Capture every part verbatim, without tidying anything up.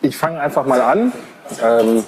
ich fange einfach mal an. Ähm,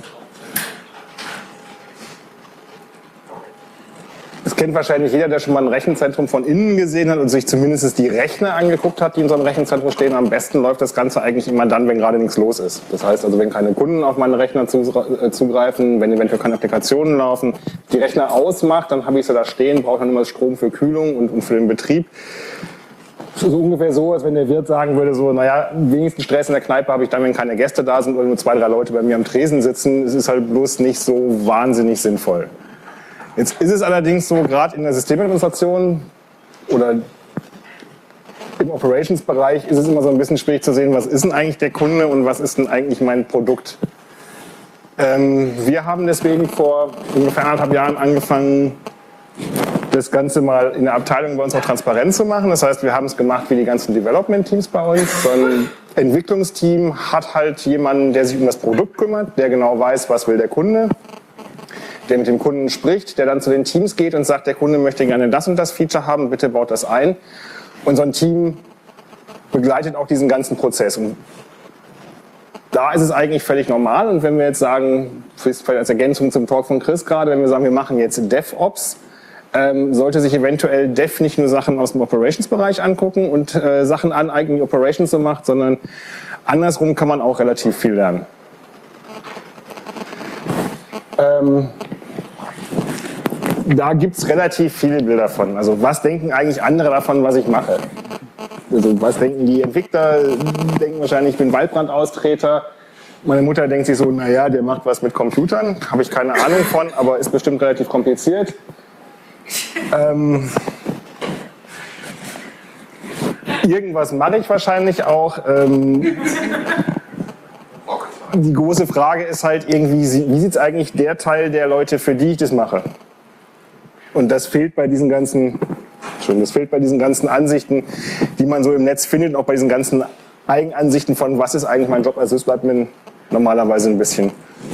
Das kennt wahrscheinlich jeder, der schon mal ein Rechenzentrum von innen gesehen hat und sich zumindest die Rechner angeguckt hat, die in so einem Rechenzentrum stehen. Am besten läuft das Ganze eigentlich immer dann, wenn gerade nichts los ist. Das heißt also, wenn keine Kunden auf meine Rechner zugreifen, wenn eventuell keine Applikationen laufen, die Rechner ausmacht, dann habe ich sie da stehen, brauche dann immer Strom für Kühlung und, und für den Betrieb. So ungefähr so, als wenn der Wirt sagen würde, so, naja, wenigstens Stress in der Kneipe habe ich dann, wenn keine Gäste da sind oder nur zwei, drei Leute bei mir am Tresen sitzen. Es ist halt bloß nicht so wahnsinnig sinnvoll. Jetzt ist es allerdings so, gerade in der Systemadministration oder im Operations-Bereich ist es immer so ein bisschen schwierig zu sehen, was ist denn eigentlich der Kunde und was ist denn eigentlich mein Produkt. Ähm, wir haben deswegen vor ungefähr anderthalb Jahren angefangen, das Ganze mal in der Abteilung bei uns auch transparent zu machen. Das heißt, wir haben es gemacht wie die ganzen Development-Teams bei uns. So ein Entwicklungsteam hat halt jemanden, der sich um das Produkt kümmert, der genau weiß, was will der Kunde, der mit dem Kunden spricht, der dann zu den Teams geht und sagt, der Kunde möchte gerne das und das Feature haben, bitte baut das ein. Und so ein Team begleitet auch diesen ganzen Prozess. Und da ist es eigentlich völlig normal. Und wenn wir jetzt sagen, als Ergänzung zum Talk von Chris gerade, wenn wir sagen, wir machen jetzt DevOps, ähm, sollte sich eventuell Dev nicht nur Sachen aus dem Operations-Bereich angucken und äh, Sachen aneignen, die Operations so macht, sondern andersrum kann man auch relativ viel lernen. Ähm, Da gibt es relativ viele Bilder von. Also was denken eigentlich andere davon, was ich mache? Also was denken die Entwickler? Denken wahrscheinlich, ich bin Waldbrandaustreter. Meine Mutter denkt sich so, naja, der macht was mit Computern. Habe ich keine Ahnung von, aber ist bestimmt relativ kompliziert. Ähm, irgendwas mache ich wahrscheinlich auch. Ähm, die große Frage ist halt irgendwie, wie sieht es eigentlich der Teil der Leute, für die ich das mache? Und das fehlt bei diesen ganzen, schon, das fehlt bei diesen ganzen Ansichten, die man so im Netz findet, und auch bei diesen ganzen Eigenansichten von, was ist eigentlich mein Job als Sysadmin, normalerweise ein bisschen.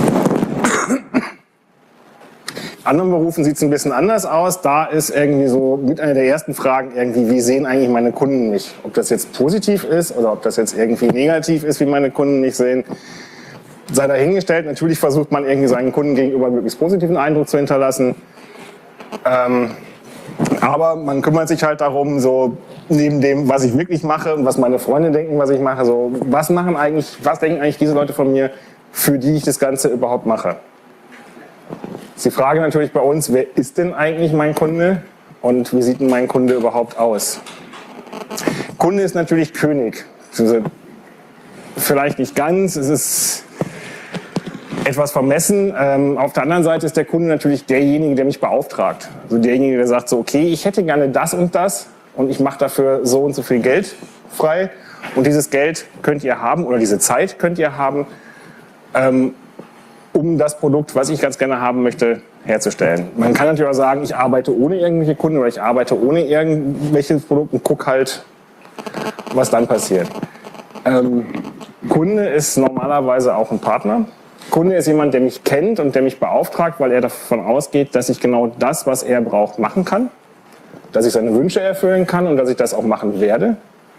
In anderen Berufen sieht es ein bisschen anders aus. Da ist irgendwie so mit einer der ersten Fragen irgendwie, wie sehen eigentlich meine Kunden mich? Ob das jetzt positiv ist oder ob das jetzt irgendwie negativ ist, wie meine Kunden mich sehen, sei dahingestellt. Natürlich versucht man irgendwie seinen Kunden gegenüber einen möglichst positiven Eindruck zu hinterlassen. Ähm, aber man kümmert sich halt darum, so neben dem, was ich wirklich mache und was meine Freunde denken, was ich mache, so was machen eigentlich, was denken eigentlich diese Leute von mir, für die ich das Ganze überhaupt mache. Ist die Frage natürlich bei uns, wer ist denn eigentlich mein Kunde und wie sieht denn mein Kunde überhaupt aus? Kunde ist natürlich König. Also vielleicht nicht ganz, es ist etwas vermessen. Ähm, auf der anderen Seite ist der Kunde natürlich derjenige, der mich beauftragt. Also derjenige, der sagt so, okay, ich hätte gerne das und das und ich mache dafür so und so viel Geld frei und dieses Geld könnt ihr haben oder diese Zeit könnt ihr haben, ähm, um das Produkt, was ich ganz gerne haben möchte, herzustellen. Man kann natürlich auch sagen, ich arbeite ohne irgendwelche Kunden oder ich arbeite ohne irgendwelches Produkt und gucke halt, was dann passiert. Ähm, Kunde ist normalerweise auch ein Partner. Kunde ist jemand, der mich kennt und der mich beauftragt, weil er davon ausgeht, dass ich genau das, was er braucht, machen kann, dass ich seine Wünsche erfüllen kann und dass ich das auch machen werde.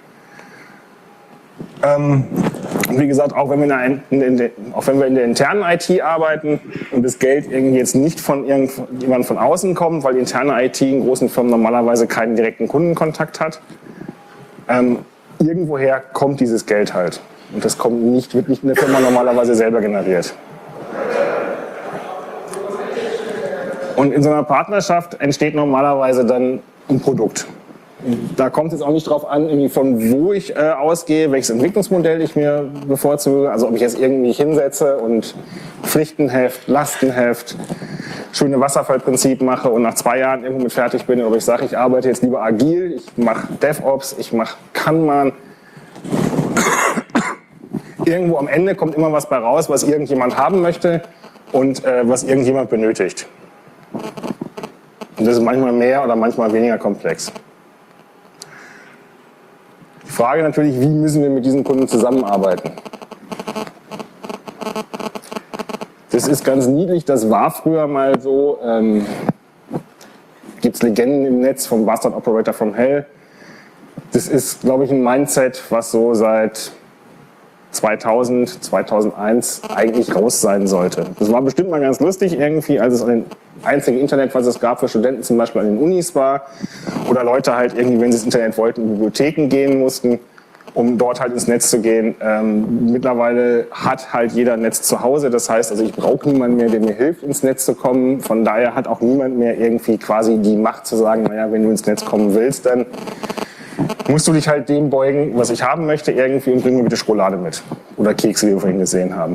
Ähm, wie gesagt, auch wenn, wir in der, in der, auch wenn wir in der internen I T arbeiten und das Geld irgendwie jetzt nicht von jemandem von außen kommt, weil die interne I T in großen Firmen normalerweise keinen direkten Kundenkontakt hat, ähm, irgendwoher kommt dieses Geld halt. Und das kommt nicht wirklich in der Firma normalerweise selber generiert. Und in so einer Partnerschaft entsteht normalerweise dann ein Produkt. Da kommt es jetzt auch nicht drauf an, irgendwie von wo ich äh, ausgehe, welches Entwicklungsmodell ich mir bevorzuge. Also ob ich jetzt irgendwie hinsetze und Pflichtenheft, Lastenheft, schöne Wasserfallprinzip mache und nach zwei Jahren irgendwo mit fertig bin. Oder ob ich sage, ich arbeite jetzt lieber agil, ich mache DevOps, ich mache Kanban. Irgendwo am Ende kommt immer was bei raus, was irgendjemand haben möchte und äh, was irgendjemand benötigt. Und das ist manchmal mehr oder manchmal weniger komplex. Die Frage natürlich, wie müssen wir mit diesen Kunden zusammenarbeiten? Das ist ganz niedlich, das war früher mal so. Ähm, gibt es Legenden im Netz vom Bastard Operator from Hell. Das ist, glaube ich, ein Mindset, was so seit zweitausend, zweitausendeins eigentlich raus sein sollte. Das war bestimmt mal ganz lustig irgendwie, als es an den einzigen Internet, was es gab für Studenten zum Beispiel an den Unis war oder Leute halt irgendwie, wenn sie das Internet wollten, in Bibliotheken gehen mussten, um dort halt ins Netz zu gehen. Ähm, mittlerweile hat halt jeder ein Netz zu Hause, das heißt, also ich brauche niemanden mehr, der mir hilft, ins Netz zu kommen. Von daher hat auch niemand mehr irgendwie quasi die Macht zu sagen, naja, wenn du ins Netz kommen willst, dann musst du dich halt dem beugen, was ich haben möchte irgendwie und bring mir bitte Schokolade mit. Oder Kekse, wie wir vorhin gesehen haben.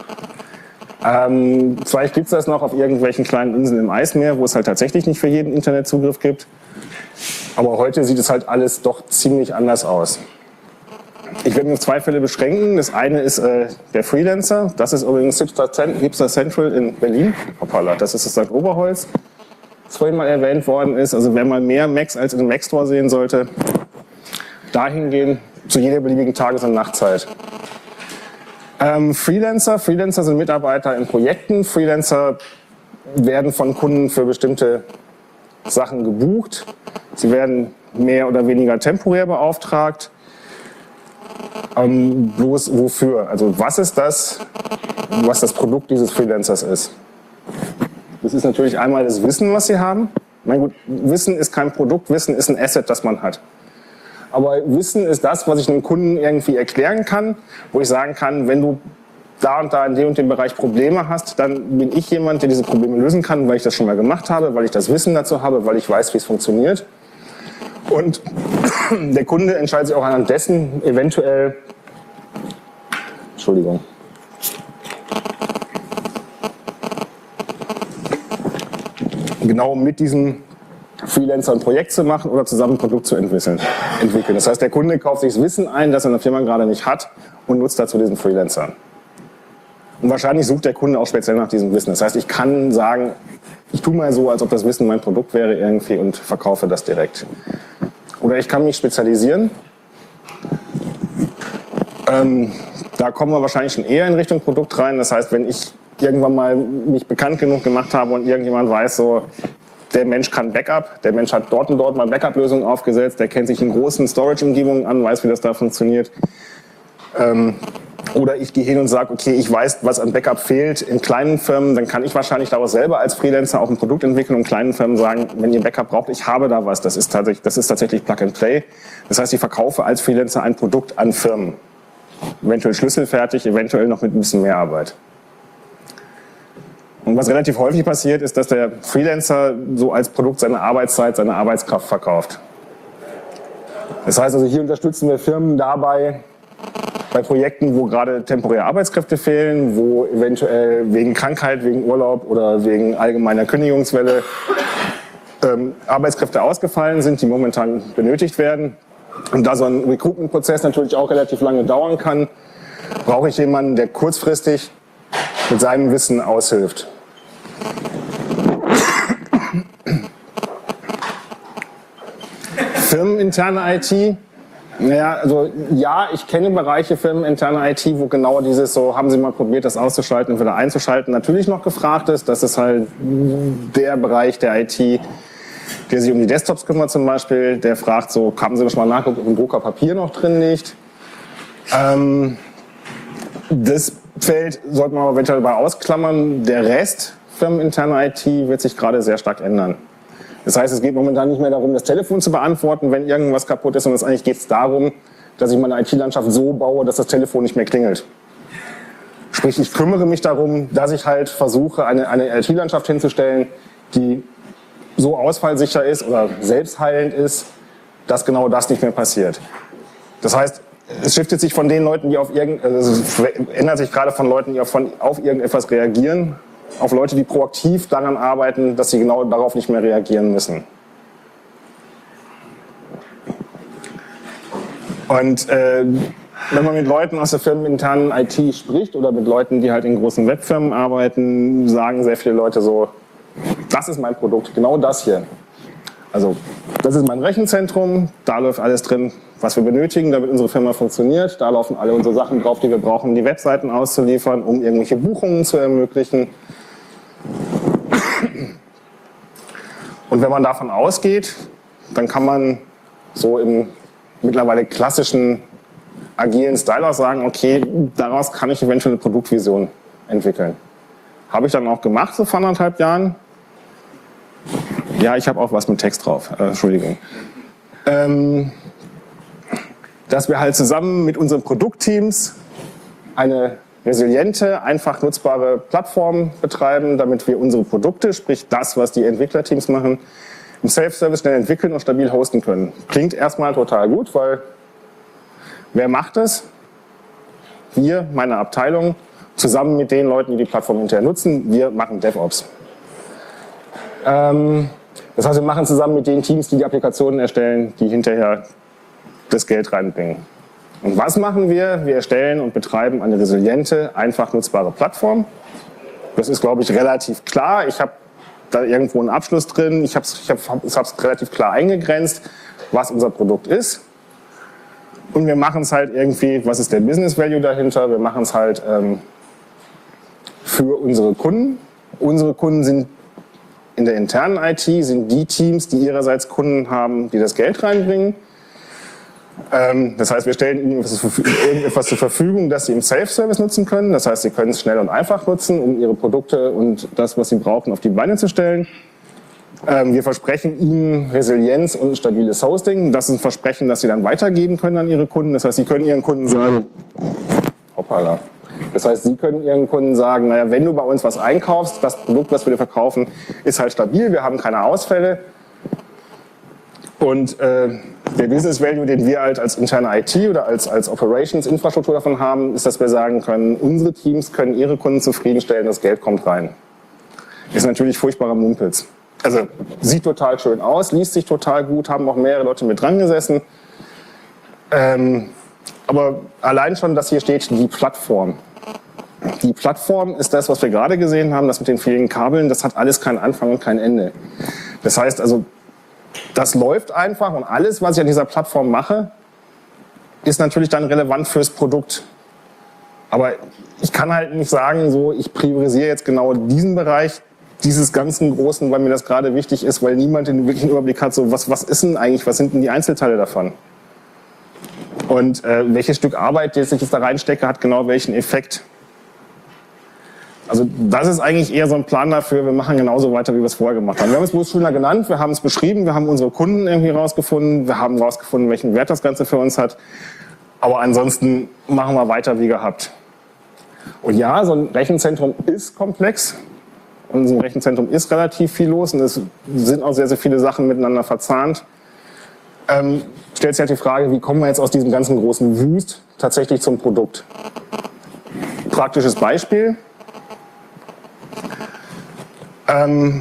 Ähm, vielleicht gibt es das noch auf irgendwelchen kleinen Inseln im Eismeer, wo es halt tatsächlich nicht für jeden Internetzugriff gibt. Aber heute sieht es halt alles doch ziemlich anders aus. Ich werde mich auf zwei Fälle beschränken. Das eine ist äh, der Freelancer. Das ist übrigens Hipster Central in Berlin. Hoppala, das ist das Sankt Oberholz, das vorhin mal erwähnt worden ist. Also wer mal mehr Macs als in einem Mac Store sehen sollte, dahin gehen zu jeder beliebigen Tages- und Nachtzeit. Ähm, Freelancer. Freelancer sind Mitarbeiter in Projekten. Freelancer werden von Kunden für bestimmte Sachen gebucht. Sie werden mehr oder weniger temporär beauftragt. Ähm, bloß wofür? Also was ist das, was das Produkt dieses Freelancers ist? Das ist natürlich einmal das Wissen, was sie haben. Mein gut, Wissen ist kein Produkt, Wissen ist ein Asset, das man hat. Aber Wissen ist das, was ich einem Kunden irgendwie erklären kann, wo ich sagen kann, wenn du da und da in dem und dem Bereich Probleme hast, dann bin ich jemand, der diese Probleme lösen kann, weil ich das schon mal gemacht habe, weil ich das Wissen dazu habe, weil ich weiß, wie es funktioniert. Und der Kunde entscheidet sich auch anhand dessen eventuell, Entschuldigung, genau mit diesem Freelancer ein Projekt zu machen oder zusammen ein Produkt zu entwickeln. Das heißt, der Kunde kauft sich das Wissen ein, das er in der Firma gerade nicht hat und nutzt dazu diesen Freelancer. Und wahrscheinlich sucht der Kunde auch speziell nach diesem Wissen. Das heißt, ich kann sagen, ich tue mal so, als ob das Wissen mein Produkt wäre irgendwie und verkaufe das direkt. Oder ich kann mich spezialisieren. Ähm, da kommen wir wahrscheinlich schon eher in Richtung Produkt rein. Das heißt, wenn ich irgendwann mal mich bekannt genug gemacht habe und irgendjemand weiß, so, der Mensch kann Backup, der Mensch hat dort und dort mal Backup-Lösungen aufgesetzt, der kennt sich in großen Storage-Umgebungen an, weiß, wie das da funktioniert. Ähm, oder ich gehe hin und sage, okay, ich weiß, was an Backup fehlt in kleinen Firmen, dann kann ich wahrscheinlich daraus selber als Freelancer auch ein Produkt entwickeln und kleinen Firmen sagen, wenn ihr Backup braucht, ich habe da was, das ist tatsächlich, das ist tatsächlich Plug and Play. Das heißt, ich verkaufe als Freelancer ein Produkt an Firmen. Eventuell schlüsselfertig, eventuell noch mit ein bisschen mehr Arbeit. Und was relativ häufig passiert, ist, dass der Freelancer so als Produkt seine Arbeitszeit, seine Arbeitskraft verkauft. Das heißt also, hier unterstützen wir Firmen dabei, bei Projekten, wo gerade temporäre Arbeitskräfte fehlen, wo eventuell wegen Krankheit, wegen Urlaub oder wegen allgemeiner Kündigungswelle ähm, Arbeitskräfte ausgefallen sind, die momentan benötigt werden. Und da so ein Recruitment-Prozess natürlich auch relativ lange dauern kann, brauche ich jemanden, der kurzfristig mit seinem Wissen aushilft. Firmeninterne I T. Naja, also ja, ich kenne Bereiche firmeninterne I T, wo genau dieses so, haben Sie mal probiert, das auszuschalten und wieder einzuschalten, natürlich noch gefragt ist. Das ist halt der Bereich der I T, der sich um die Desktops kümmert zum Beispiel. Der fragt so, haben Sie schon mal nachgeguckt, ob ein Drucker Papier noch drin liegt? Ähm, das Feld sollte man aber eventuell dabei ausklammern. Der Rest firmeninterne I T wird sich gerade sehr stark ändern. Das heißt, es geht momentan nicht mehr darum, das Telefon zu beantworten, wenn irgendwas kaputt ist, sondern eigentlich geht es darum, dass ich meine I T-Landschaft so baue, dass das Telefon nicht mehr klingelt. Sprich, ich kümmere mich darum, dass ich halt versuche, eine, eine I T-Landschaft hinzustellen, die so ausfallsicher ist oder selbstheilend ist, dass genau das nicht mehr passiert. Das heißt, es shiftet sich von den Leuten, die auf irgend, also es ändert sich gerade von Leuten, die auf, von, auf irgendetwas reagieren, auf Leute, die proaktiv daran arbeiten, dass sie genau darauf nicht mehr reagieren müssen. Und äh, wenn man mit Leuten aus der firmeninternen I T spricht oder mit Leuten, die halt in großen Webfirmen arbeiten, sagen sehr viele Leute so, das ist mein Produkt, genau das hier. Also das ist mein Rechenzentrum, da läuft alles drin, was wir benötigen, damit unsere Firma funktioniert. Da laufen alle unsere Sachen drauf, die wir brauchen, um die Webseiten auszuliefern, um irgendwelche Buchungen zu ermöglichen. Und wenn man davon ausgeht, dann kann man so im mittlerweile klassischen agilen Style auch sagen, okay, daraus kann ich eventuell eine Produktvision entwickeln. Habe ich dann auch gemacht, so vor anderthalb Jahren. Ja, ich habe auch was mit Text drauf, äh, Entschuldigung. Ähm, dass wir halt zusammen mit unseren Produktteams eine resiliente, einfach nutzbare Plattform betreiben, damit wir unsere Produkte, sprich das, was die Entwicklerteams machen, im Self-Service schnell entwickeln und stabil hosten können. Klingt erstmal total gut, weil wer macht das? Wir, meine Abteilung, zusammen mit den Leuten, die die Plattform hinterher nutzen. Wir machen DevOps. Ähm, das heißt, wir machen zusammen mit den Teams, die die Applikationen erstellen, die hinterher das Geld reinbringen. Und was machen wir? Wir erstellen und betreiben eine resiliente, einfach nutzbare Plattform. Das ist, glaube ich, relativ klar. Ich habe da irgendwo einen Abschluss drin. Ich habe es ich hab, ich hab's relativ klar eingegrenzt, was unser Produkt ist. Und wir machen es halt irgendwie, was ist der Business Value dahinter? Wir machen es halt ähm, für unsere Kunden. Unsere Kunden sind in der internen I T, sind die Teams, die ihrerseits Kunden haben, die das Geld reinbringen. Ähm, das heißt, wir stellen ihnen irgendetwas zur Verfügung, das sie im Self-Service nutzen können. Das heißt, sie können es schnell und einfach nutzen, um ihre Produkte und das, was sie brauchen, auf die Beine zu stellen. Ähm, wir versprechen ihnen Resilienz und ein stabiles Hosting. Das ist ein Versprechen, das sie dann weitergeben können an ihre Kunden. Das heißt, sie können ihren Kunden sagen, hoppala. Das heißt, sie können ihren Kunden sagen, naja, wenn du bei uns was einkaufst, das Produkt, was wir dir verkaufen, ist halt stabil, wir haben keine Ausfälle. Und äh, der Business Value, den wir halt als interne I T oder als, als Operations-Infrastruktur davon haben, ist, dass wir sagen können, unsere Teams können ihre Kunden zufriedenstellen, das Geld kommt rein. Ist natürlich furchtbarer Mumpitz. Also sieht total schön aus, liest sich total gut, haben auch mehrere Leute mit dran gesessen. Ähm, aber allein schon, dass hier steht, die Plattform. Die Plattform ist das, was wir gerade gesehen haben, das mit den vielen Kabeln, das hat alles keinen Anfang und kein Ende. Das heißt also, das läuft einfach und alles, was ich an dieser Plattform mache, ist natürlich dann relevant fürs Produkt. Aber ich kann halt nicht sagen, so, ich priorisiere jetzt genau diesen Bereich dieses ganzen Großen, weil mir das gerade wichtig ist, weil niemand den wirklichen Überblick hat, so, was, was ist denn eigentlich, was sind denn die Einzelteile davon? Und äh, welches Stück Arbeit, das ich jetzt da reinstecke, hat genau welchen Effekt. Also das ist eigentlich eher so ein Plan dafür, wir machen genauso weiter, wie wir es vorher gemacht haben. Wir haben es bloß schöner genannt, wir haben es beschrieben, wir haben unsere Kunden irgendwie rausgefunden, wir haben rausgefunden, welchen Wert das Ganze für uns hat. Aber ansonsten machen wir weiter wie gehabt. Und ja, so ein Rechenzentrum ist komplex. Und in diesem Rechenzentrum ist relativ viel los und es sind auch sehr, sehr viele Sachen miteinander verzahnt. Ähm, stellt sich halt die Frage, wie kommen wir jetzt aus diesem ganzen großen Wust tatsächlich zum Produkt? Praktisches Beispiel. Ähm,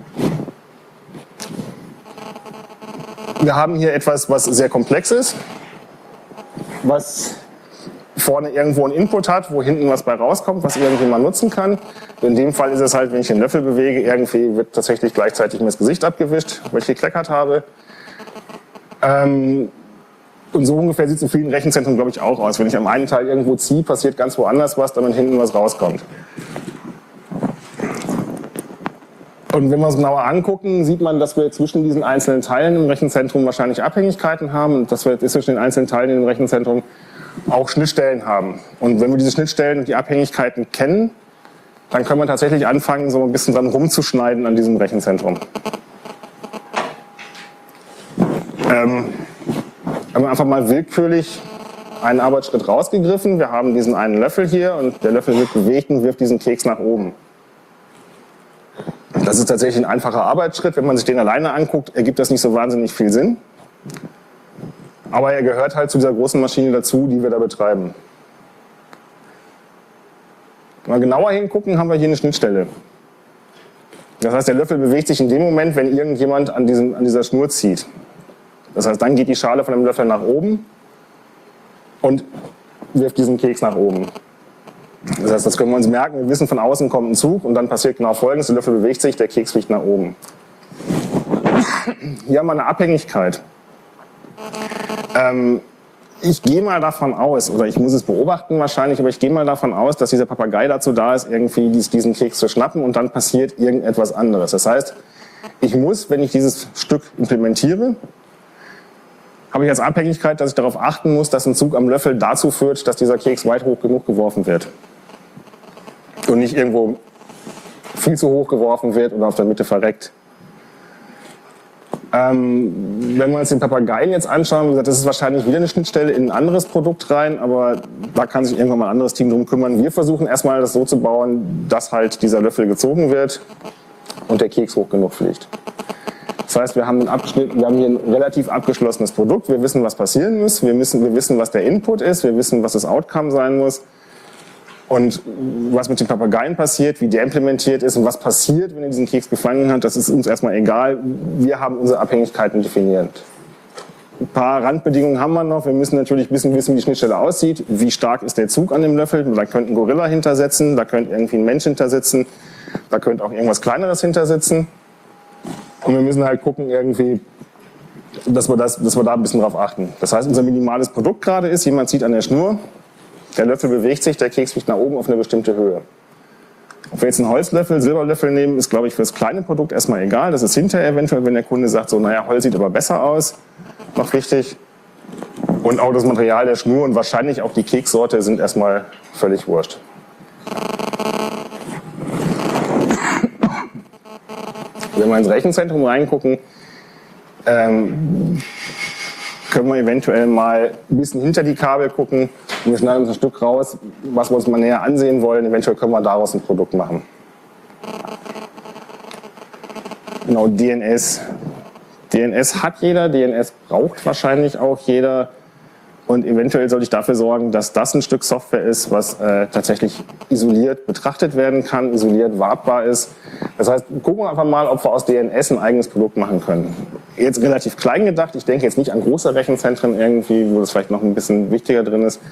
wir haben hier etwas, was sehr komplex ist, was vorne irgendwo einen Input hat, wo hinten was bei rauskommt, was irgendjemand nutzen kann. In dem Fall ist es halt, wenn ich den Löffel bewege, irgendwie wird tatsächlich gleichzeitig mir das Gesicht abgewischt, weil ich gekleckert habe. Ähm, und so ungefähr sieht es in vielen Rechenzentren, glaube ich, auch aus. Wenn ich am einen Teil irgendwo ziehe, passiert ganz woanders was, damit hinten was rauskommt. Und wenn wir uns genauer angucken, sieht man, dass wir zwischen diesen einzelnen Teilen im Rechenzentrum wahrscheinlich Abhängigkeiten haben und dass wir zwischen den einzelnen Teilen im Rechenzentrum auch Schnittstellen haben. Und wenn wir diese Schnittstellen und die Abhängigkeiten kennen, dann können wir tatsächlich anfangen, so ein bisschen dran rumzuschneiden an diesem Rechenzentrum. Ähm, haben wir einfach mal willkürlich einen Arbeitsschritt rausgegriffen. Wir haben diesen einen Löffel hier und der Löffel wird bewegt und wirft diesen Keks nach oben. Das ist tatsächlich ein einfacher Arbeitsschritt. Wenn man sich den alleine anguckt, ergibt das nicht so wahnsinnig viel Sinn. Aber er gehört halt zu dieser großen Maschine dazu, die wir da betreiben. Wenn wir genauer hingucken, haben wir hier eine Schnittstelle. Das heißt, der Löffel bewegt sich in dem Moment, wenn irgendjemand an, diesem, an dieser Schnur zieht. Das heißt, dann geht die Schale von dem Löffel nach oben und wirft diesen Keks nach oben. Das heißt, das können wir uns merken, wir wissen, von außen kommt ein Zug und dann passiert genau Folgendes, der Löffel bewegt sich, der Keks fliegt nach oben. Hier haben wir eine Abhängigkeit. Ähm, ich gehe mal davon aus, oder ich muss es beobachten wahrscheinlich, aber ich gehe mal davon aus, dass dieser Papagei dazu da ist, irgendwie diesen Keks zu schnappen und dann passiert irgendetwas anderes. Das heißt, ich muss, wenn ich dieses Stück implementiere, habe ich als Abhängigkeit, dass ich darauf achten muss, dass ein Zug am Löffel dazu führt, dass dieser Keks weit hoch genug geworfen wird. Und nicht irgendwo viel zu hoch geworfen wird oder auf der Mitte verreckt. Ähm, wenn wir uns den Papageien jetzt anschauen, wie gesagt, das ist wahrscheinlich wieder eine Schnittstelle in ein anderes Produkt rein, aber da kann sich irgendwann mal ein anderes Team drum kümmern. Wir versuchen erstmal das so zu bauen, dass halt dieser Löffel gezogen wird und der Keks hoch genug fliegt. Das heißt, wir haben, einen Abschnitt, wir haben hier ein relativ abgeschlossenes Produkt. Wir wissen, was passieren muss. Wir, müssen, wir wissen, was der Input ist. Wir wissen, was das Outcome sein muss. Und was mit den Papageien passiert, wie der implementiert ist und was passiert, wenn er diesen Keks gefangen hat, das ist uns erstmal egal. Wir haben unsere Abhängigkeiten definiert. Ein paar Randbedingungen haben wir noch. Wir müssen natürlich wissen, wissen, wie die Schnittstelle aussieht. Wie stark ist der Zug an dem Löffel? Da könnte ein Gorilla hintersitzen, da könnte irgendwie ein Mensch hintersitzen, da könnte auch irgendwas Kleineres hintersitzen. Und wir müssen halt gucken, irgendwie, dass wir, das, dass wir da ein bisschen drauf achten. Das heißt, unser minimales Produkt gerade ist, jemand zieht an der Schnur, der Löffel bewegt sich, der Keks fliegt nach oben auf eine bestimmte Höhe. Ob wir jetzt einen Holzlöffel, Silberlöffel nehmen, ist, glaube ich, für das kleine Produkt erstmal egal. Das ist hinterher eventuell, wenn der Kunde sagt, so, naja, Holz sieht aber besser aus, noch wichtig. Und auch das Material der Schnur und wahrscheinlich auch die Kekssorte sind erstmal völlig wurscht. Wenn wir ins Rechenzentrum reingucken, ähm, können wir eventuell mal ein bisschen hinter die Kabel gucken und wir schneiden uns ein Stück raus, was wir uns mal näher ansehen wollen. Eventuell können wir daraus ein Produkt machen. Genau, D N S. D N S hat jeder, D N S braucht wahrscheinlich auch jeder. Und eventuell sollte ich dafür sorgen, dass das ein Stück Software ist, was äh, tatsächlich isoliert betrachtet werden kann, isoliert wartbar ist. Das heißt, gucken wir einfach mal, ob wir aus D N S ein eigenes Produkt machen können. Jetzt relativ klein gedacht, ich denke jetzt nicht an große Rechenzentren irgendwie, wo das vielleicht noch ein bisschen wichtiger drin ist.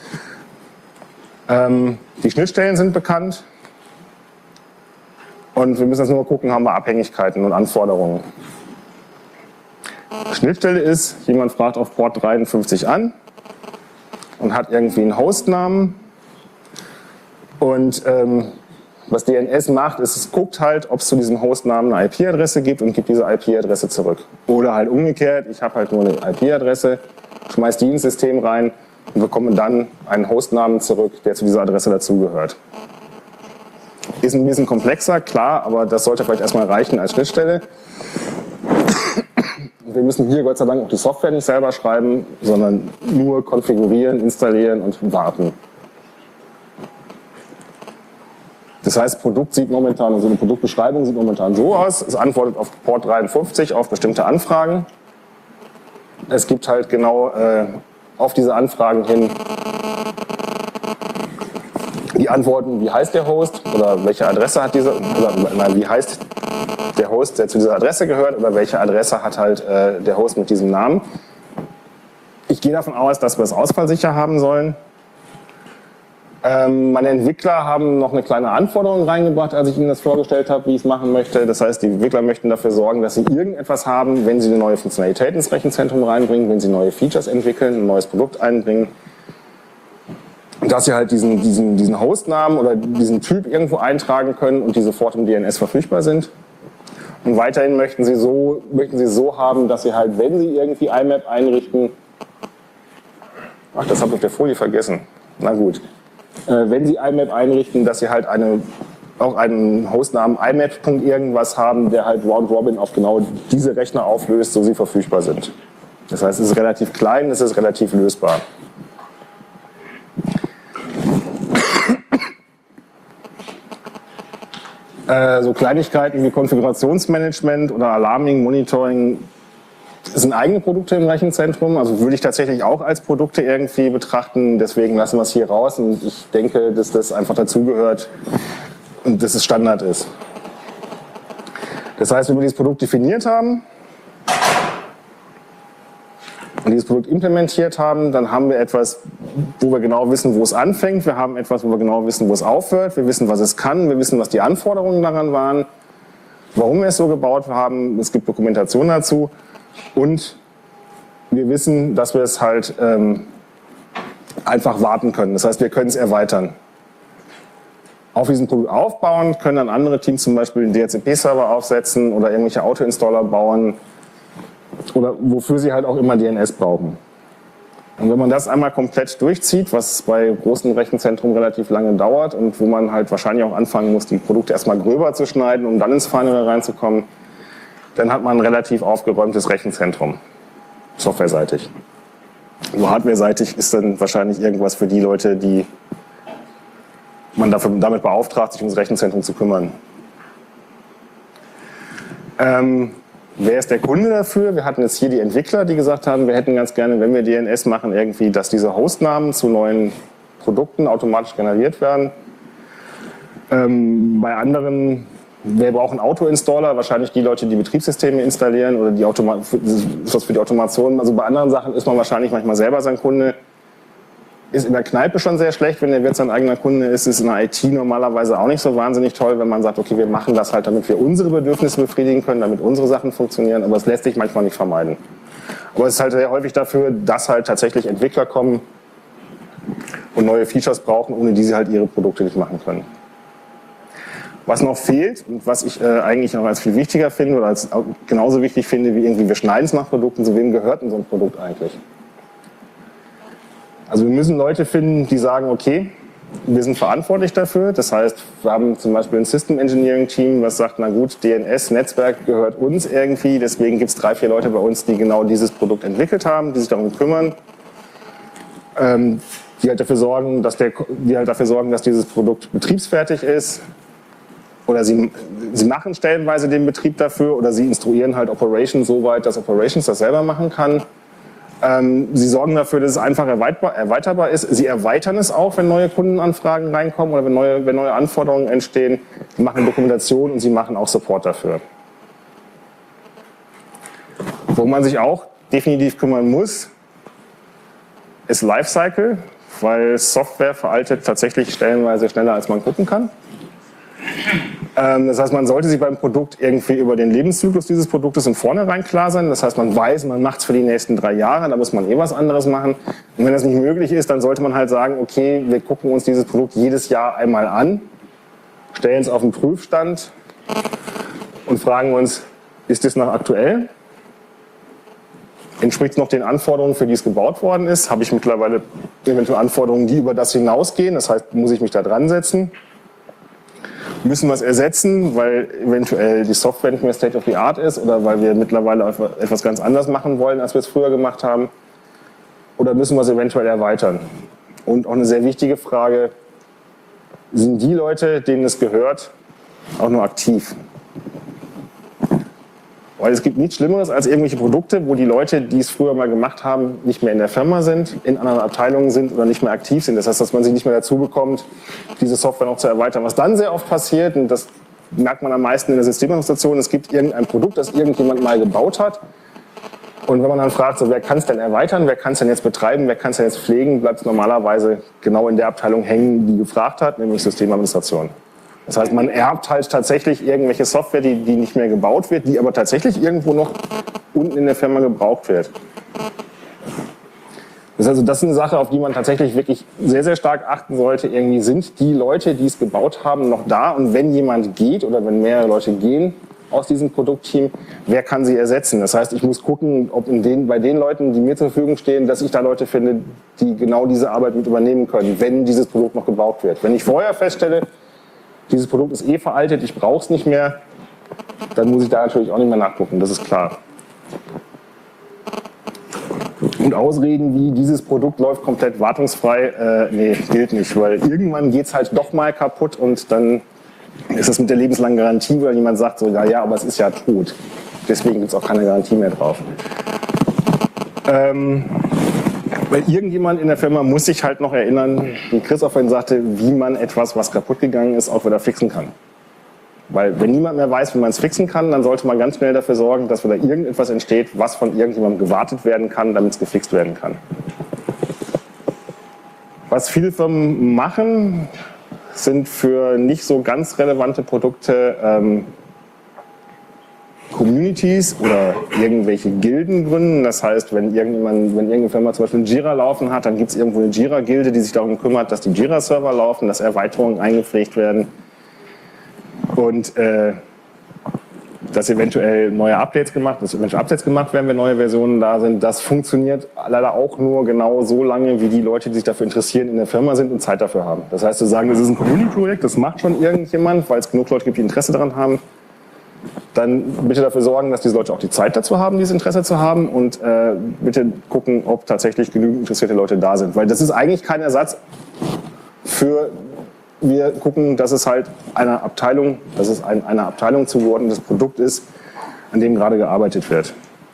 Ähm, die Schnittstellen sind bekannt und wir müssen jetzt nur gucken, haben wir Abhängigkeiten und Anforderungen. Schnittstelle ist, jemand fragt auf Port dreiundfünfzig an und hat irgendwie einen Hostnamen und ähm, was D N S macht, ist, es guckt halt, ob es zu diesem Hostnamen eine I P-Adresse gibt und gibt diese I P-Adresse zurück. Oder halt umgekehrt, ich habe halt nur eine I P-Adresse, schmeiß die ins System rein und bekomme dann einen Hostnamen zurück, der zu dieser Adresse dazugehört. Ist ein bisschen komplexer, klar, aber das sollte vielleicht erstmal reichen als Schnittstelle. Wir müssen hier Gott sei Dank auch die Software nicht selber schreiben, sondern nur konfigurieren, installieren und warten. Das heißt, das Produkt sieht momentan, also eine Produktbeschreibung sieht momentan so aus, es antwortet auf Port dreiundfünfzig auf bestimmte Anfragen. Es gibt halt genau äh, auf diese Anfragen hin die Antworten, wie heißt der Host oder welche Adresse hat dieser, oder nein, wie heißt der Host, der zu dieser Adresse gehört oder welche Adresse hat halt äh, der Host mit diesem Namen. Ich gehe davon aus, dass wir es ausfallsicher haben sollen. Ähm, meine Entwickler haben noch eine kleine Anforderung reingebracht, als ich ihnen das vorgestellt habe, wie ich es machen möchte. Das heißt, die Entwickler möchten dafür sorgen, dass sie irgendetwas haben, wenn sie eine neue Funktionalität ins Rechenzentrum reinbringen, wenn sie neue Features entwickeln, ein neues Produkt einbringen. Dass sie halt diesen, diesen, diesen Hostnamen oder diesen Typ irgendwo eintragen können und die sofort im D N S verfügbar sind. Und weiterhin möchten sie so, möchten sie so haben, dass sie halt, wenn sie irgendwie I M A P einrichten, ach, das habe ich auf der Folie vergessen, na gut, äh, wenn sie I M A P einrichten, dass sie halt eine, auch einen Hostnamen I M A P. irgendwas haben, der halt Round Robin auf genau diese Rechner auflöst, so sie verfügbar sind. Das heißt, es ist relativ klein, es ist relativ lösbar. So Kleinigkeiten wie Konfigurationsmanagement oder Alarming, Monitoring sind eigene Produkte im Rechenzentrum. Also würde ich tatsächlich auch als Produkte irgendwie betrachten. Deswegen lassen wir es hier raus. Und ich denke, dass das einfach dazugehört und dass es Standard ist. Das heißt, wenn wir dieses Produkt definiert haben und dieses Produkt implementiert haben, dann haben wir etwas, wo wir genau wissen, wo es anfängt. Wir haben etwas, wo wir genau wissen, wo es aufhört. Wir wissen, was es kann. Wir wissen, was die Anforderungen daran waren, warum wir es so gebaut haben. Es gibt Dokumentation dazu. Und wir wissen, dass wir es halt ähm, einfach warten können. Das heißt, wir können es erweitern. Auf diesem Produkt aufbauen, können dann andere Teams zum Beispiel einen D H C P-Server aufsetzen oder irgendwelche Auto-Installer bauen oder wofür sie halt auch immer D N S brauchen. Und wenn man das einmal komplett durchzieht, was bei großen Rechenzentren relativ lange dauert und wo man halt wahrscheinlich auch anfangen muss, die Produkte erstmal gröber zu schneiden, um dann ins Feinere reinzukommen, dann hat man ein relativ aufgeräumtes Rechenzentrum, softwareseitig. Nur hardwareseitig ist dann wahrscheinlich irgendwas für die Leute, die man dafür, damit beauftragt, sich ums Rechenzentrum zu kümmern. Ähm, wer ist der Kunde dafür? Wir hatten jetzt hier die Entwickler, die gesagt haben, wir hätten ganz gerne, wenn wir D N S machen, irgendwie, dass diese Hostnamen zu neuen Produkten automatisch generiert werden. Ähm, bei anderen, wer braucht einen Auto-Installer? Wahrscheinlich die Leute, die Betriebssysteme installieren oder die Automa was für die Automation. Also bei anderen Sachen ist man wahrscheinlich manchmal selber sein Kunde. Ist in der Kneipe schon sehr schlecht, wenn der Wirt sein eigener Kunde ist. Ist in der I T normalerweise auch nicht so wahnsinnig toll, wenn man sagt, okay, wir machen das halt, damit wir unsere Bedürfnisse befriedigen können, damit unsere Sachen funktionieren. Aber es lässt sich manchmal nicht vermeiden. Aber es ist halt sehr häufig dafür, dass halt tatsächlich Entwickler kommen und neue Features brauchen, ohne die sie halt ihre Produkte nicht machen können. Was noch fehlt und was ich äh, eigentlich noch als viel wichtiger finde oder als genauso wichtig finde, wie irgendwie wir schneiden es nach Produkten, so wem gehört denn so ein Produkt eigentlich? Also wir müssen Leute finden, die sagen, okay, wir sind verantwortlich dafür. Das heißt, wir haben zum Beispiel ein System Engineering Team, was sagt, na gut, D N S-Netzwerk gehört uns irgendwie, deswegen gibt es drei, vier Leute bei uns, die genau dieses Produkt entwickelt haben, die sich darum kümmern, ähm, die halt dafür sorgen, dass der, die halt dafür sorgen, dass dieses Produkt betriebsfertig ist. Oder sie, sie machen stellenweise den Betrieb dafür oder sie instruieren halt Operations so weit, dass Operations das selber machen kann. Ähm, sie sorgen dafür, dass es einfach erweiterbar, erweiterbar ist. Sie erweitern es auch, wenn neue Kundenanfragen reinkommen oder wenn neue, wenn neue Anforderungen entstehen. Sie machen Dokumentation und sie machen auch Support dafür. Wo man sich auch definitiv kümmern muss, ist Lifecycle, weil Software veraltet tatsächlich stellenweise schneller, als man gucken kann. Das heißt, man sollte sich beim Produkt irgendwie über den Lebenszyklus dieses Produktes im Vornherein klar sein. Das heißt, man weiß, man macht es für die nächsten drei Jahre, da muss man eh was anderes machen. Und wenn das nicht möglich ist, dann sollte man halt sagen, okay, wir gucken uns dieses Produkt jedes Jahr einmal an, stellen es auf den Prüfstand und fragen uns, ist das noch aktuell? Entspricht es noch den Anforderungen, für die es gebaut worden ist? Habe ich mittlerweile eventuell Anforderungen, die über das hinausgehen? Das heißt, muss ich mich da dran setzen? Müssen wir es ersetzen, weil eventuell die Software nicht mehr State of the Art ist oder weil wir mittlerweile etwas ganz anderes machen wollen, als wir es früher gemacht haben? Oder müssen wir es eventuell erweitern? Und auch eine sehr wichtige Frage, sind die Leute, denen es gehört, auch nur aktiv? Weil es gibt nichts Schlimmeres als irgendwelche Produkte, wo die Leute, die es früher mal gemacht haben, nicht mehr in der Firma sind, in anderen Abteilungen sind oder nicht mehr aktiv sind. Das heißt, dass man sie nicht mehr dazu bekommt, diese Software noch zu erweitern. Was dann sehr oft passiert, und das merkt man am meisten in der Systemadministration, es gibt irgendein Produkt, das irgendjemand mal gebaut hat. Und wenn man dann fragt, so, wer kann es denn erweitern, wer kann es denn jetzt betreiben, wer kann es denn jetzt pflegen, bleibt es normalerweise genau in der Abteilung hängen, die gefragt hat, nämlich Systemadministration. Das heißt, man erbt halt tatsächlich irgendwelche Software, die, die nicht mehr gebaut wird, die aber tatsächlich irgendwo noch unten in der Firma gebraucht wird. Das ist also das ist eine Sache, auf die man tatsächlich wirklich sehr, sehr stark achten sollte. Irgendwie sind die Leute, die es gebaut haben, noch da? Und wenn jemand geht oder wenn mehrere Leute gehen aus diesem Produktteam, wer kann sie ersetzen? Das heißt, ich muss gucken, ob in den, bei den Leuten, die mir zur Verfügung stehen, dass ich da Leute finde, die genau diese Arbeit mit übernehmen können, wenn dieses Produkt noch gebraucht wird. Wenn ich vorher feststelle, dieses Produkt ist eh veraltet, ich brauche es nicht mehr, dann muss ich da natürlich auch nicht mehr nachgucken, das ist klar. Und Ausreden wie, dieses Produkt läuft komplett wartungsfrei, äh, nee, gilt nicht, weil irgendwann geht es halt doch mal kaputt und dann ist es mit der lebenslangen Garantie, weil jemand sagt so, ja, ja, aber es ist ja tot. Deswegen gibt es auch keine Garantie mehr drauf. Ähm, Weil irgendjemand in der Firma muss sich halt noch erinnern, wie Chris auch vorhin sagte, wie man etwas, was kaputt gegangen ist, auch wieder fixen kann. Weil wenn niemand mehr weiß, wie man es fixen kann, dann sollte man ganz schnell dafür sorgen, dass wieder irgendetwas entsteht, was von irgendjemandem gewartet werden kann, damit es gefixt werden kann. Was viele Firmen machen, sind für nicht so ganz relevante Produkte ähm, Communities oder irgendwelche Gilden gründen. Das heißt, wenn irgendjemand, wenn irgendeine Firma zum Beispiel Jira laufen hat, dann gibt es irgendwo eine Jira-Gilde, die sich darum kümmert, dass die Jira-Server laufen, dass Erweiterungen eingepflegt werden. Und äh, dass eventuell neue Updates gemacht, dass eventuell Updates gemacht werden, wenn neue Versionen da sind. Das funktioniert leider auch nur genau so lange, wie die Leute, die sich dafür interessieren, in der Firma sind und Zeit dafür haben. Das heißt, zu sagen, das ist ein Community-Projekt, das macht schon irgendjemand, weil es genug Leute gibt, die Interesse daran haben, dann bitte dafür sorgen, dass diese Leute auch die Zeit dazu haben, dieses Interesse zu haben und äh, bitte gucken, ob tatsächlich genügend interessierte Leute da sind. Weil das ist eigentlich kein Ersatz für, wir gucken, dass es halt einer Abteilung, dass es ein, einer Abteilung zugeordnetes Produkt ist, an dem gerade gearbeitet wird.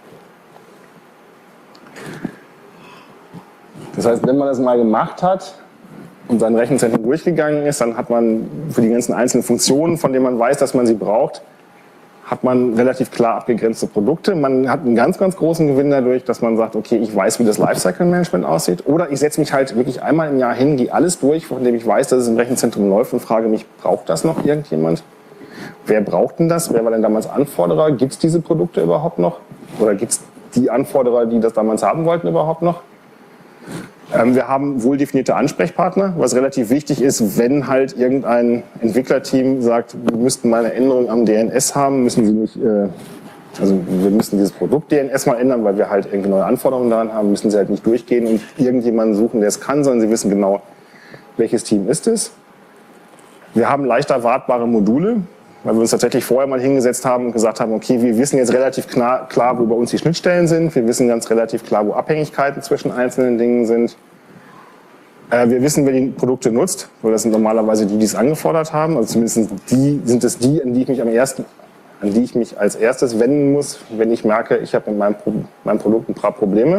Das heißt, wenn man das mal gemacht hat und sein Rechenzentrum durchgegangen ist, dann hat man für die ganzen einzelnen Funktionen, von denen man weiß, dass man sie braucht, hat man relativ klar abgegrenzte Produkte. Man hat einen ganz, ganz großen Gewinn dadurch, dass man sagt, okay, ich weiß, wie das Lifecycle-Management aussieht. Oder ich setze mich halt wirklich einmal im Jahr hin, gehe alles durch, von dem ich weiß, dass es im Rechenzentrum läuft und frage mich, braucht das noch irgendjemand? Wer braucht denn das? Wer war denn damals Anforderer? Gibt es diese Produkte überhaupt noch? Oder gibt es die Anforderer, die das damals haben wollten, überhaupt noch? Wir haben wohl definierte Ansprechpartner, was relativ wichtig ist, wenn halt irgendein Entwicklerteam sagt, wir müssten mal eine Änderung am D N S haben, müssen sie nicht, äh, also wir müssen dieses Produkt D N S mal ändern, weil wir halt irgendwie neue Anforderungen daran haben, müssen sie halt nicht durchgehen und irgendjemanden suchen, der es kann, sondern sie wissen genau, welches Team ist es. Wir haben leicht erwartbare Module, weil wir uns tatsächlich vorher mal hingesetzt haben und gesagt haben, okay, wir wissen jetzt relativ klar, klar, wo bei uns die Schnittstellen sind, wir wissen ganz relativ klar, wo Abhängigkeiten zwischen einzelnen Dingen sind. Äh, wir wissen, wer die Produkte nutzt, weil das sind normalerweise die, die es angefordert haben, also zumindest die, sind es die, an die ich mich am ersten, an die ich mich als erstes wenden muss, wenn ich merke, ich habe mit meinem, Pro meinem Produkt ein paar Probleme.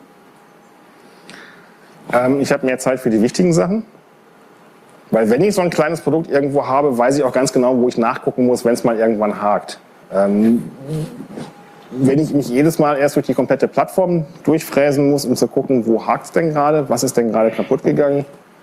Ähm, ich habe mehr Zeit für die wichtigen Sachen. Weil wenn ich so ein kleines Produkt irgendwo habe, weiß ich auch ganz genau, wo ich nachgucken muss, wenn es mal irgendwann hakt. Ähm, wenn ich mich jedes Mal erst durch die komplette Plattform durchfräsen muss, um zu gucken, wo hakt es denn gerade, was ist denn gerade kaputt gegangen,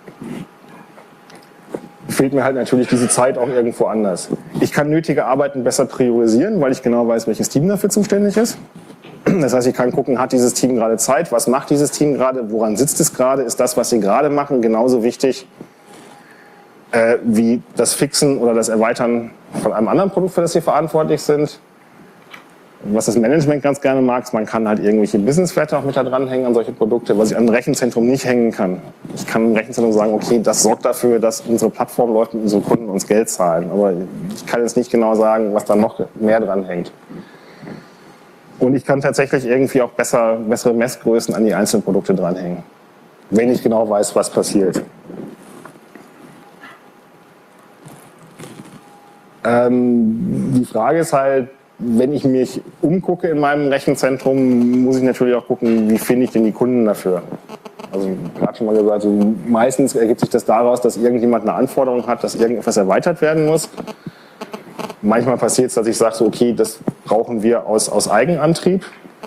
fehlt mir halt natürlich diese Zeit auch irgendwo anders. Ich kann nötige Arbeiten besser priorisieren, weil ich genau weiß, welches Team dafür zuständig ist. Das heißt, ich kann gucken, hat dieses Team gerade Zeit, was macht dieses Team gerade, woran sitzt es gerade, ist das, was sie gerade machen, genauso wichtig Äh, wie das Fixen oder das Erweitern von einem anderen Produkt, für das Sie verantwortlich sind. Was das Management ganz gerne mag, man kann halt irgendwelche Businesswerte auch mit da dranhängen an solche Produkte, was ich an ein Rechenzentrum nicht hängen kann. Ich kann im Rechenzentrum sagen, okay, das sorgt dafür, dass unsere Plattform läuft und unsere Kunden uns Geld zahlen. Aber ich kann jetzt nicht genau sagen, was da noch mehr dran hängt. Und ich kann tatsächlich irgendwie auch besser, bessere Messgrößen an die einzelnen Produkte dranhängen, wenn ich genau weiß, was passiert. Ähm, die Frage ist halt, wenn ich mich umgucke in meinem Rechenzentrum, muss ich natürlich auch gucken, wie finde ich denn die Kunden dafür. Also ich habe schon mal gesagt, so meistens ergibt sich das daraus, dass irgendjemand eine Anforderung hat, dass irgendetwas erweitert werden muss. Manchmal passiert es, dass ich sage, so, okay, das brauchen wir aus, aus Eigenantrieb.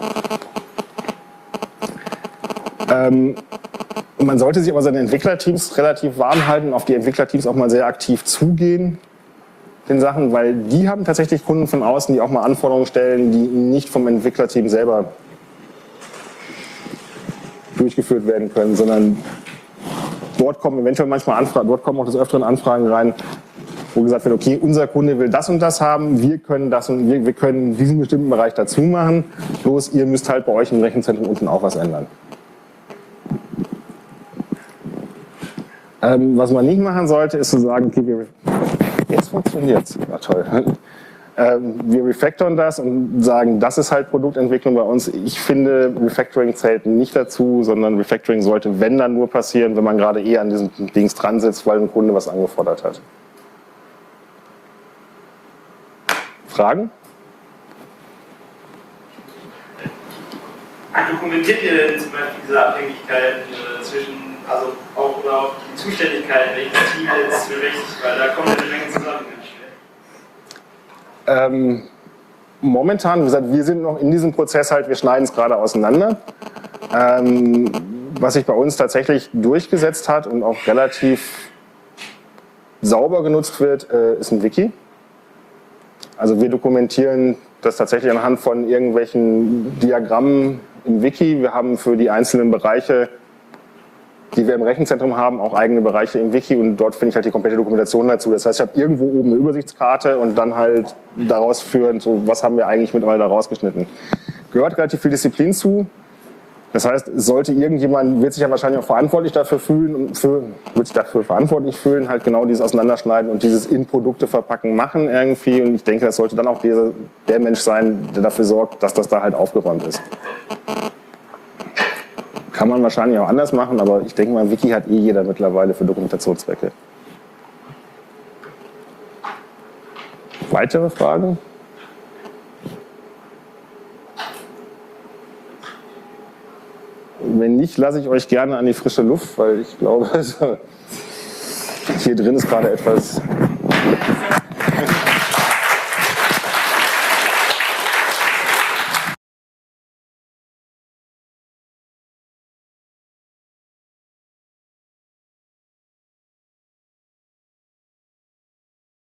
Ähm, man sollte sich aber seine Entwicklerteams relativ warm halten, auf die Entwicklerteams auch mal sehr aktiv zugehen. Den Sachen, weil die haben tatsächlich Kunden von außen, die auch mal Anforderungen stellen, die nicht vom Entwicklerteam selber durchgeführt werden können, sondern dort kommen eventuell manchmal Anfragen, dort kommen auch des Öfteren Anfragen rein, wo gesagt wird, okay, unser Kunde will das und das haben, wir können das und wir, wir können diesen bestimmten Bereich dazu machen, bloß ihr müsst halt bei euch im Rechenzentrum unten auch was ändern. Ähm, was man nicht machen sollte, ist zu sagen, okay, wir jetzt funktioniert es. Ja, toll. Ähm, wir refactoren das und sagen, das ist halt Produktentwicklung bei uns. Ich finde, Refactoring zählt nicht dazu, sondern Refactoring sollte, wenn dann nur passieren, wenn man gerade eh an diesem Dings dran sitzt, weil ein Kunde was angefordert hat. Fragen? Wie dokumentiert ihr denn zum Beispiel diese Abhängigkeiten äh, zwischen, also auch, oder auch die Zuständigkeiten, welches Team jetzt für welches, weil da kommt ja eine Menge zusammen ganz schnell. Ähm, momentan, wie gesagt, wir sind noch in diesem Prozess halt, wir schneiden es gerade auseinander. Ähm, was sich bei uns tatsächlich durchgesetzt hat und auch relativ sauber genutzt wird, äh, ist ein Wiki. Also wir dokumentieren das tatsächlich anhand von irgendwelchen Diagrammen im Wiki. Wir haben für die einzelnen Bereiche die wir im Rechenzentrum haben, auch eigene Bereiche im Wiki und dort finde ich halt die komplette Dokumentation dazu. Das heißt, ich habe irgendwo oben eine Übersichtskarte und dann halt daraus führen, so was haben wir eigentlich mittlerweile da rausgeschnitten. Gehört relativ viel Disziplin zu. Das heißt, sollte irgendjemand, wird sich ja wahrscheinlich auch verantwortlich dafür fühlen und für, wird sich dafür verantwortlich fühlen, halt genau dieses Auseinanderschneiden und dieses in Produkte verpacken machen irgendwie. Und ich denke, das sollte dann auch dieser, der Mensch sein, der dafür sorgt, dass das da halt aufgeräumt ist. Kann man wahrscheinlich auch anders machen, aber ich denke mal, Wiki hat eh jeder mittlerweile für Dokumentationszwecke. Weitere Fragen? Wenn nicht, lasse ich euch gerne an die frische Luft, weil ich glaube, hier drin ist gerade etwas